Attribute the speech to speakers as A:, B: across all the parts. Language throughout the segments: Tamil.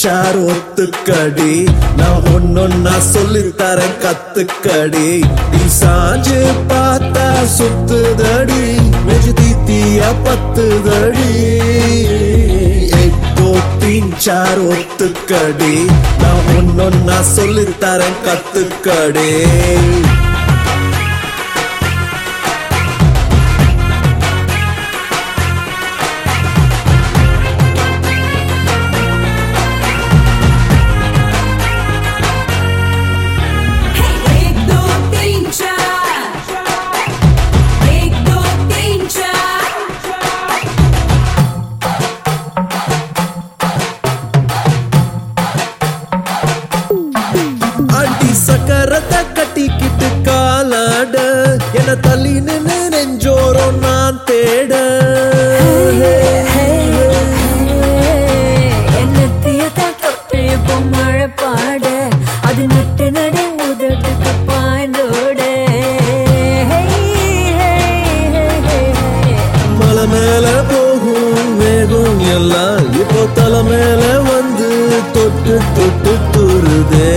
A: சார் ஒத்துக்கடி நான் ஒன்னொன்னா சொல்லித்தரேன் கத்துக்கடி நீ சாஞ்சு பார்த்தா சுத்துதடி நெஞ்சு தீத்தியா பத்துதடி एक दो तीन चार ஒத்துக்கடி நான் ஒன்னொன்னா சொல்லித்தரேன் கத்துக்கடி சக்கரத்தை கட்டிக்கிட்டு காலாட என தள்ளி நின்று நெஞ்சோரம் நான் தேட
B: என்னத்தையதான் தொட்டு இப்போ மழை பாட அது நட்டு நடு உதட்டுக்கு பாய்ந்தோட
A: மலை மேல போகும் வேகம் எல்லாம் இப்போ தலை மேல வந்து தொட்டு தொட்டு துருதே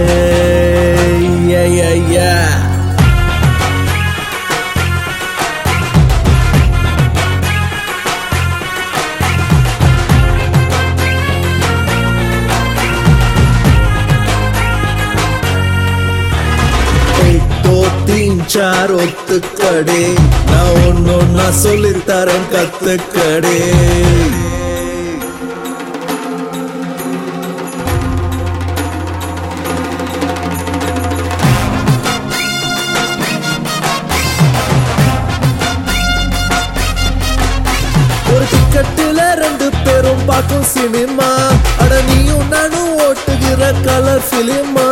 A: चार ஒத்துக்கடி நான் ஒன்னொன்னா சொல்லித்தரேன் கத்துக்கடி ஒரு டிக்கெட்டுல ரெண்டு பேரும் பார்க்கும் சினிமா அட நீயும் நானும் ஓட்டுகிற கலர் பிலிமா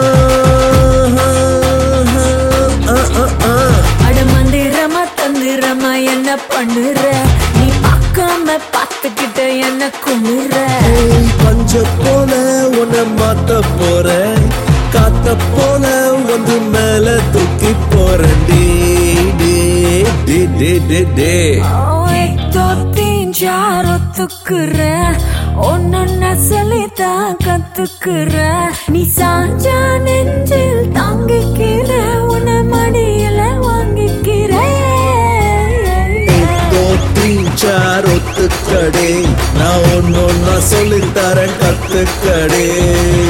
B: அட மந்திரமா தந்திரமா என்ன பண்ணுற நீ பார்க்காம பார்த்துக்கிட்ட என்ன குமுற
A: பஞ்ச போல உன்னை மாத்த போறேன் காத்த போல வந்து மேல தூக்கி போறேன்
B: யார் ஒத்துக்குற ஒன்னொன்ன சொல்லித்தான் கத்துக்குற நீ சாஞ்சா நெஞ்சில் தாங்கிக்கிற உன்னை மடியில வாங்கிக்கிற
A: चार ஒத்துக்கடி நான் ஒன்னொன்னா சொல்லித்தரேன் கத்துக்கடி